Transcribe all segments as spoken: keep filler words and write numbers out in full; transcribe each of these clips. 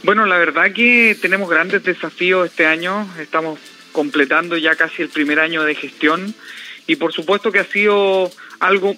Bueno, la verdad que tenemos grandes desafíos este año, estamos completando ya casi el primer año de gestión y por supuesto que ha sido algo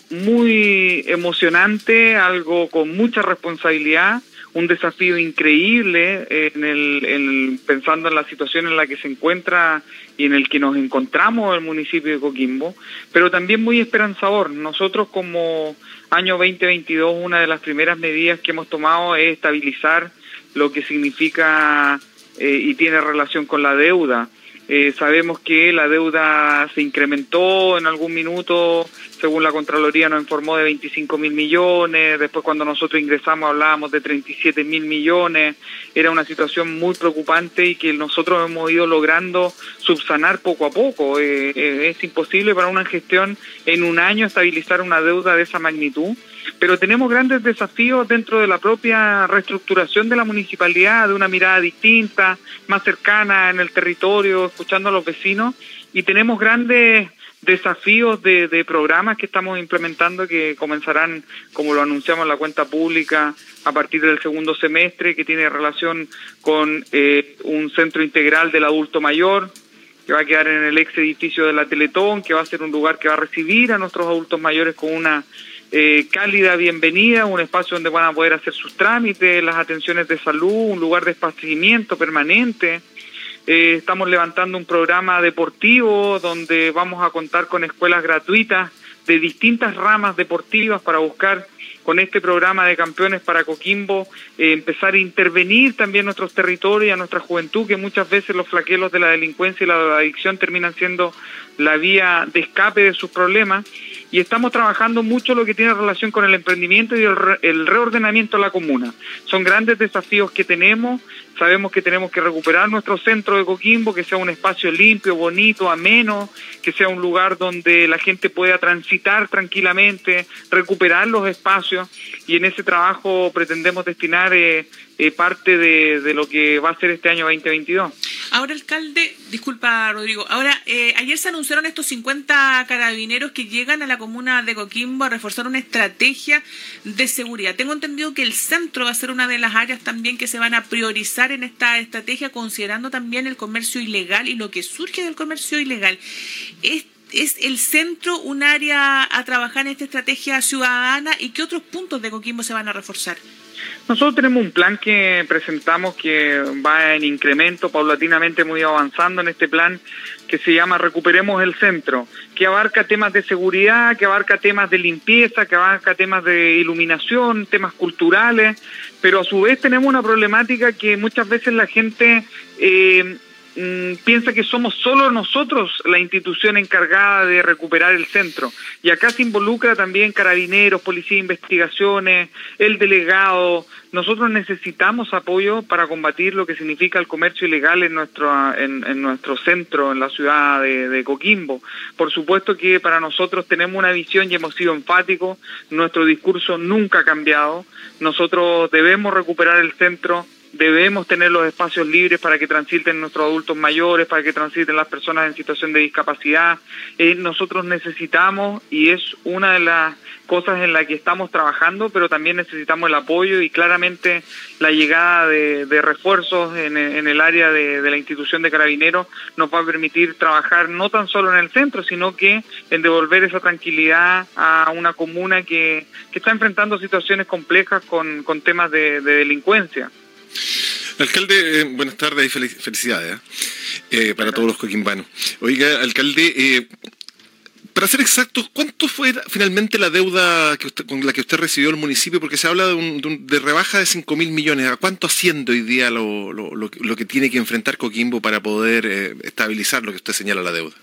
muy emocionante, algo con mucha responsabilidad, un desafío increíble en el, en, pensando en la situación en la que se encuentra y en el que nos encontramos el municipio de Coquimbo, pero también muy esperanzador. Nosotros como año veinte veintidós, una de las primeras medidas que hemos tomado es estabilizar lo que significa eh, y tiene relación con la deuda. Eh, sabemos que la deuda se incrementó en algún minuto, según la Contraloría nos informó, de veinticinco mil millones, después cuando nosotros ingresamos hablábamos de treinta y siete mil millones, era una situación muy preocupante y que nosotros hemos ido logrando subsanar poco a poco. Eh, eh, es imposible para una gestión en un año estabilizar una deuda de esa magnitud, pero tenemos grandes desafíos dentro de la propia reestructuración de la municipalidad, de una mirada distinta, más cercana en el territorio, escuchando a los vecinos, y tenemos grandes desafíos de, de programas que estamos implementando que comenzarán, como lo anunciamos en la cuenta pública, a partir del segundo semestre, que tiene relación con eh, un centro integral del adulto mayor, que va a quedar en el ex edificio de la Teletón, que va a ser un lugar que va a recibir a nuestros adultos mayores con una Eh, cálida bienvenida, un espacio donde van a poder hacer sus trámites, las atenciones de salud, un lugar de esparcimiento permanente. Eh, estamos levantando un programa deportivo donde vamos a contar con escuelas gratuitas de distintas ramas deportivas para buscar, con este programa de campeones para Coquimbo, eh, empezar a intervenir también nuestros territorios y a nuestra juventud, que muchas veces los flaquelos de la delincuencia y la adicción terminan siendo la vía de escape de sus problemas. Y estamos trabajando mucho lo que tiene relación con el emprendimiento y el, re, el reordenamiento de la comuna. Son grandes desafíos que tenemos. Sabemos que tenemos que recuperar nuestro centro de Coquimbo, que sea un espacio limpio, bonito, ameno, que sea un lugar donde la gente pueda transitar tranquilamente, recuperar los espacios, y en ese trabajo pretendemos destinar eh, eh, parte de, de lo que va a ser este año veinte veintidós. Ahora, alcalde, disculpa, Rodrigo, ahora, eh, ayer se anunciaron estos cincuenta carabineros que llegan a la comuna de Coquimbo a reforzar una estrategia de seguridad. Tengo entendido que el centro va a ser una de las áreas también que se van a priorizar en esta estrategia, considerando también el comercio ilegal y lo que surge del comercio ilegal. ¿Es, es el centro un área a trabajar en esta estrategia ciudadana y qué otros puntos de Coquimbo se van a reforzar? Nosotros tenemos un plan que presentamos que va en incremento, paulatinamente muy avanzando en este plan, que se llama Recuperemos el Centro, que abarca temas de seguridad, que abarca temas de limpieza, que abarca temas de iluminación, temas culturales, pero a su vez tenemos una problemática que muchas veces la gente eh, piensa que somos solo nosotros la institución encargada de recuperar el centro. Y acá se involucra también carabineros, policía de investigaciones, el delegado. Nosotros necesitamos apoyo para combatir lo que significa el comercio ilegal en nuestro, en, en nuestro centro, en la ciudad de, de Coquimbo. Por supuesto que para nosotros tenemos una visión y hemos sido enfáticos. Nuestro discurso nunca ha cambiado. Nosotros debemos recuperar el centro. Debemos tener los espacios libres para que transiten nuestros adultos mayores, para que transiten las personas en situación de discapacidad. Eh, nosotros necesitamos, y es una de las cosas en las que estamos trabajando, pero también necesitamos el apoyo y claramente la llegada de, de refuerzos en, en el área de, de la institución de Carabineros nos va a permitir trabajar no tan solo en el centro, sino que en devolver esa tranquilidad a una comuna que, que está enfrentando situaciones complejas con, con temas de, de delincuencia. Alcalde, eh, buenas tardes y felic felicidades ¿eh? Eh, para todos los coquimbanos. Oiga, alcalde, eh, para ser exactos, ¿cuánto fue finalmente la deuda que usted, con la que usted recibió el municipio? Porque se habla de, un, de, un, de rebaja de cinco mil millones. ¿A cuánto asciende hoy día lo, lo, lo, lo que tiene que enfrentar Coquimbo para poder eh, estabilizar lo que usted señala, la deuda?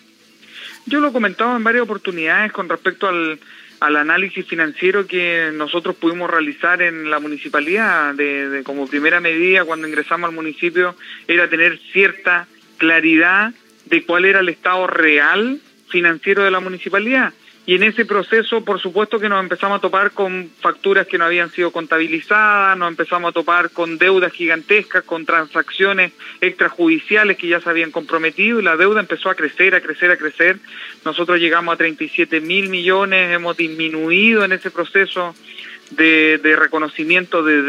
Yo lo he comentado en varias oportunidades con respecto al... al análisis financiero que nosotros pudimos realizar en la municipalidad. De, de como primera medida cuando ingresamos al municipio era tener cierta claridad de cuál era el estado real financiero de la municipalidad. Y en ese proceso, por supuesto que nos empezamos a topar con facturas que no habían sido contabilizadas, nos empezamos a topar con deudas gigantescas, con transacciones extrajudiciales que ya se habían comprometido, y la deuda empezó a crecer, a crecer, a crecer. Nosotros llegamos a treinta y siete mil millones, hemos disminuido en ese proceso de, de reconocimiento de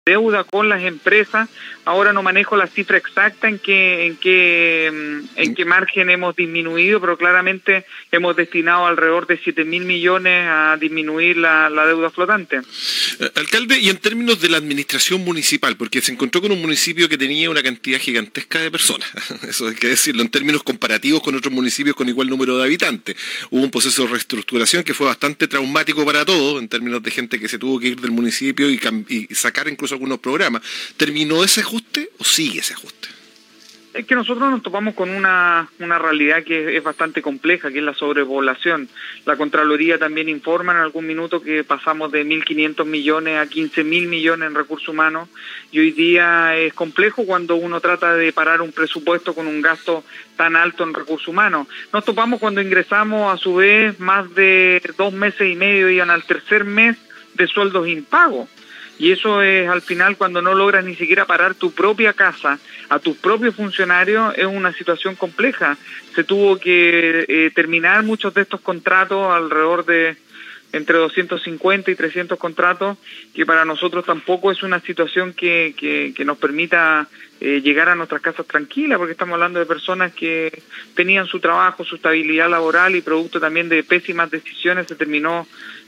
deuda con las empresas. Ahora no manejo la cifra exacta en qué en qué en qué margen hemos disminuido, pero claramente hemos destinado alrededor de siete mil millones a disminuir la, la deuda flotante. Eh, alcalde, y en términos de la administración municipal, porque se encontró con un municipio que tenía una cantidad gigantesca de personas, eso hay que decirlo, en términos comparativos con otros municipios con igual número de habitantes. Hubo un proceso de reestructuración que fue bastante traumático para todos, en términos de gente que se tuvo que ir del municipio y, y sacar incluso algunos programas. ¿Terminó ese ajuste o sigue ese ajuste? Es que nosotros nos topamos con una, una realidad que es, es bastante compleja, que es la sobrepoblación. La Contraloría también informa en algún minuto que pasamos de mil quinientos millones a quince mil millones en recursos humanos, y hoy día es complejo cuando uno trata de parar un presupuesto con un gasto tan alto en recursos humanos. Nos topamos cuando ingresamos, a su vez, más de dos meses y medio, iban al tercer mes de sueldos impagos. Y eso es, al final, cuando no logras ni siquiera parar tu propia casa a tus propios funcionarios, es una situación compleja. Se tuvo que eh, terminar muchos de estos contratos, alrededor de entre doscientos cincuenta y trescientos contratos, que para nosotros tampoco es una situación que, que, que nos permita eh, llegar a nuestras casas tranquilas, porque estamos hablando de personas que tenían su trabajo, su estabilidad laboral, y producto también de pésimas decisiones se terminó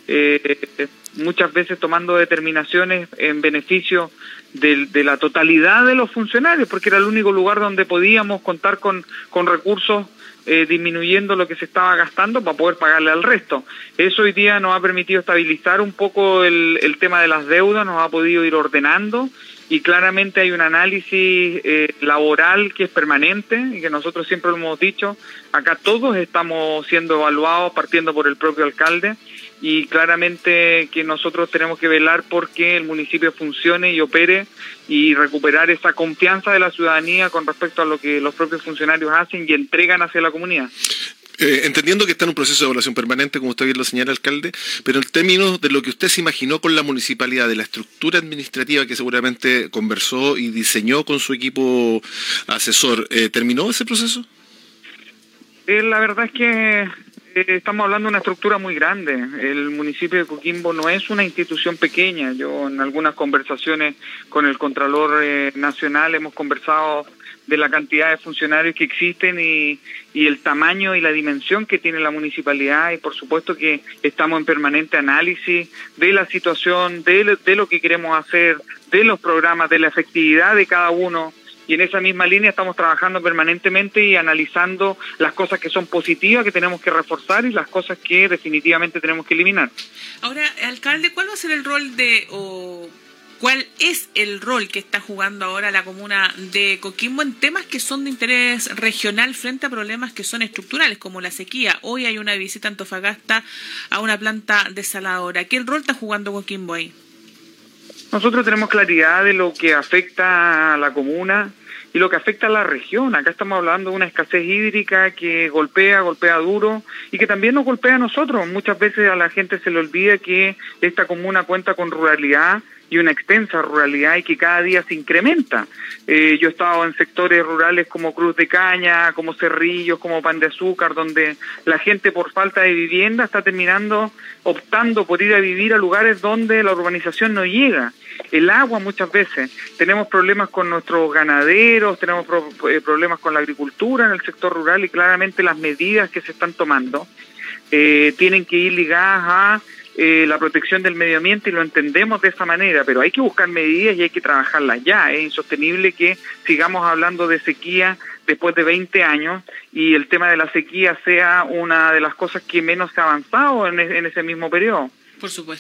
Eh, muchas veces tomando determinaciones en beneficio de, de la totalidad de los funcionarios, porque era el único lugar donde podíamos contar con, con recursos, eh, disminuyendo lo que se estaba gastando para poder pagarle al resto. Eso hoy día nos ha permitido estabilizar un poco el, el tema de las deudas, nos ha podido ir ordenando, y claramente hay un análisis eh, laboral que es permanente, y que nosotros siempre lo hemos dicho, acá todos estamos siendo evaluados partiendo por el propio alcalde, y claramente que nosotros tenemos que velar porque el municipio funcione y opere, y recuperar esa confianza de la ciudadanía con respecto a lo que los propios funcionarios hacen y entregan hacia la comunidad. Eh, entendiendo que está en un proceso de evaluación permanente, como usted bien lo señala, alcalde, pero en términos de lo que usted se imaginó con la municipalidad, de la estructura administrativa que seguramente conversó y diseñó con su equipo asesor, eh, ¿terminó ese proceso? Eh, la verdad es que eh, estamos hablando de una estructura muy grande. El municipio de Coquimbo no es una institución pequeña. Yo en algunas conversaciones con el Contralor eh, Nacional hemos conversado de la cantidad de funcionarios que existen y, y el tamaño y la dimensión que tiene la municipalidad, y por supuesto que estamos en permanente análisis de la situación, de, de lo que queremos hacer, de los programas, de la efectividad de cada uno, y en esa misma línea estamos trabajando permanentemente y analizando las cosas que son positivas que tenemos que reforzar y las cosas que definitivamente tenemos que eliminar. Ahora, alcalde, ¿cuál va a ser el rol de... o ¿cuál es el rol que está jugando ahora la comuna de Coquimbo en temas que son de interés regional frente a problemas que son estructurales, como la sequía? Hoy hay una visita a Antofagasta a una planta desaladora. ¿Qué rol está jugando Coquimbo ahí? Nosotros tenemos claridad de lo que afecta a la comuna y lo que afecta a la región. Acá estamos hablando de una escasez hídrica que golpea, golpea duro, y que también nos golpea a nosotros. Muchas veces a la gente se le olvida que esta comuna cuenta con ruralidad, y una extensa ruralidad, y que cada día se incrementa. Eh, yo he estado en sectores rurales como Cruz de Caña, como Cerrillos, como Pan de Azúcar, donde la gente por falta de vivienda está terminando optando por ir a vivir a lugares donde la urbanización no llega. El agua muchas veces. Tenemos problemas con nuestros ganaderos, tenemos pro, eh, problemas con la agricultura en el sector rural, y claramente las medidas que se están tomando eh, tienen que ir ligadas a Eh, la protección del medio ambiente, y lo entendemos de esa manera, pero hay que buscar medidas y hay que trabajarlas ya. Es insostenible que sigamos hablando de sequía después de veinte años y el tema de la sequía sea una de las cosas que menos se ha avanzado en, en ese mismo periodo. Por supuesto.